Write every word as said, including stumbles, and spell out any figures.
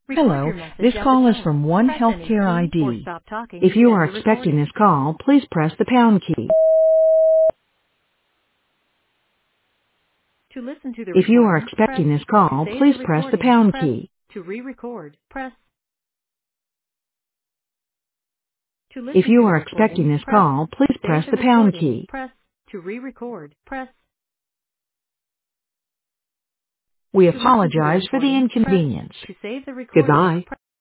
Record Hello, your message this at the call is tone. from One Press any Healthcare key or I D. stop talking If to you end are the expecting recording. this call, please press the pound key. To listen to the If you are recording, press. expecting this To call, save please the press the recording, pound press. key. To re-record, press. To If listen you to the are expecting recording, this press. call, To please press save the the pound recording, key. press. To re-record, press. We To listen to the apologize for the recording, press. inconvenience. To save the recording, Goodbye. press.